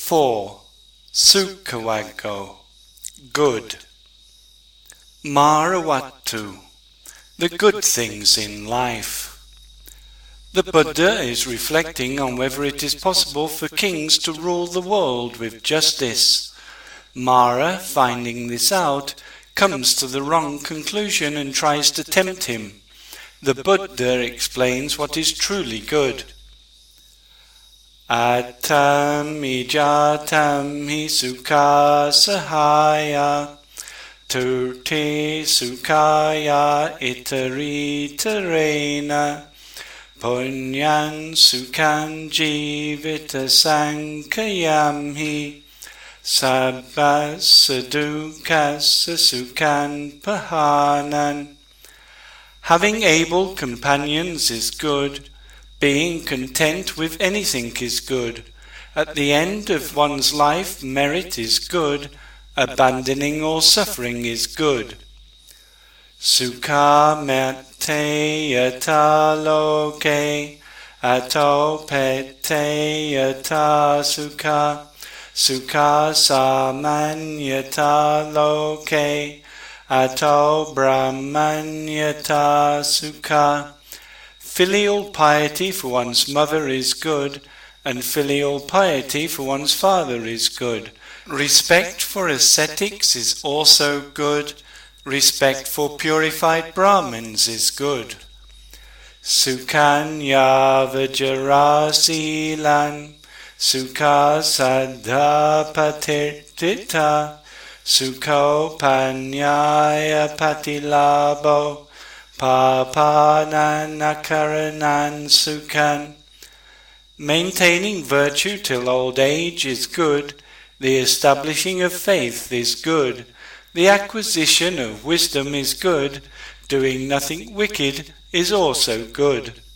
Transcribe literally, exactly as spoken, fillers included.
four. Sukhawago, good. Marawattu, the good things in life. The Buddha is reflecting on whether it is possible for kings to rule the world with justice. Mara, finding this out, comes to the wrong conclusion and tries to tempt him. The Buddha explains what is truly good. Atam ijatam hi sukha sahaya turti sukhaya itaritarena punyan sukhan jivita sankayamhi sabbasa dukkasa sukhan pahanan. Having able companions is good. Being content with anything is good. At the end of one's life, merit is good. Abandoning all suffering is good. Sukha mette yata loke ato pette yata sukha sukha samanyata loke ato brahmanyata sukha. Filial piety for one's mother is good, and filial piety for one's father is good. Respect for ascetics is also good. Respect for purified Brahmins is good. Sukanya vajrasilan sukha saddha patirtita sukho panyaya patilabo papanan akaranan sukhan. Maintaining virtue till old age is good. The establishing of faith is good. The acquisition of wisdom is good. Doing nothing wicked is also good.